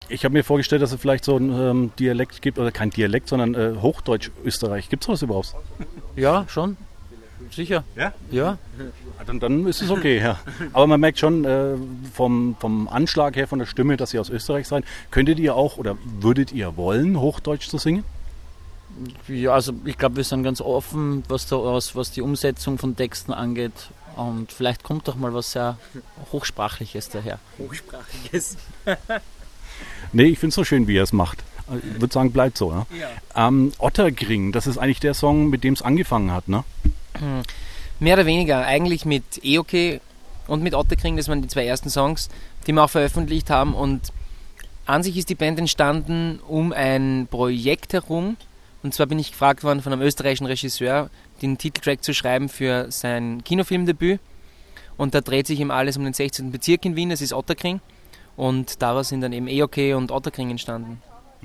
Ich habe mir vorgestellt, dass es vielleicht so ein Dialekt gibt, oder kein Dialekt, sondern Hochdeutsch-Österreich. Gibt es sowas überhaupt? Ja, schon. Sicher. Ja? Ja. Dann ist es okay, ja. Aber man merkt schon vom Anschlag her, von der Stimme, dass Sie aus Österreich seid. Könntet ihr auch oder würdet ihr wollen, Hochdeutsch zu singen? Ja, also ich glaube, wir sind ganz offen, was die Umsetzung von Texten angeht. Und vielleicht kommt doch mal was sehr Hochsprachliches daher. Hochsprachliches. Nee, ich finde es so schön, wie er es macht. Ich würde sagen, bleibt so. Ja? Otterkring, das ist eigentlich der Song, mit dem es angefangen hat, ne? Mehr oder weniger. Eigentlich mit E-OK und mit Otterkring, das waren die 2 ersten Songs, die wir auch veröffentlicht haben. Und an sich ist die Band entstanden um ein Projekt herum. Und zwar bin ich gefragt worden von einem österreichischen Regisseur, den Titeltrack zu schreiben für sein Kinofilmdebüt. Und da dreht sich eben alles um den 16. Bezirk in Wien, das ist Otterkring. Und daraus sind dann eben E-OK und Otterkring entstanden.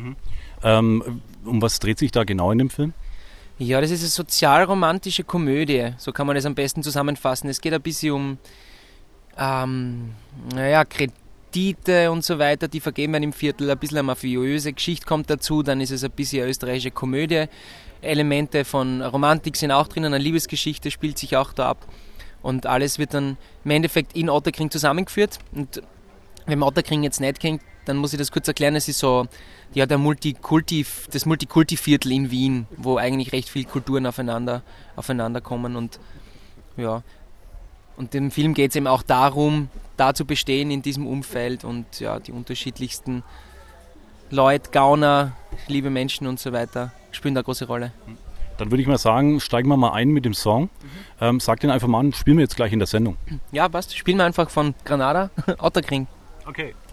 Um was dreht sich da genau in dem Film? Ja, das ist eine sozialromantische Komödie, so kann man das am besten zusammenfassen. Es geht ein bisschen um Kredite und so weiter, die vergeben werden im Viertel, ein bisschen eine mafiöse Geschichte kommt dazu, dann ist es ein bisschen eine österreichische Komödie. Elemente von Romantik sind auch drinnen, eine Liebesgeschichte spielt sich auch da ab und alles wird dann im Endeffekt in Otterkring zusammengeführt. Und wenn man Otterkring jetzt nicht kennt, dann muss ich das kurz erklären, es ist so das Multikulti-Viertel in Wien, wo eigentlich recht viele Kulturen aufeinander kommen und ja. Und im Film geht es eben auch darum, da zu bestehen in diesem Umfeld und ja, die unterschiedlichsten Leute, Gauner, liebe Menschen und so weiter spielen da eine große Rolle. Dann würde ich mal sagen, steigen wir mal ein mit dem Song. Sag den einfach mal an, spielen wir jetzt gleich in der Sendung. Ja, passt. Spielen wir einfach von Granada, Otterkring. Okay.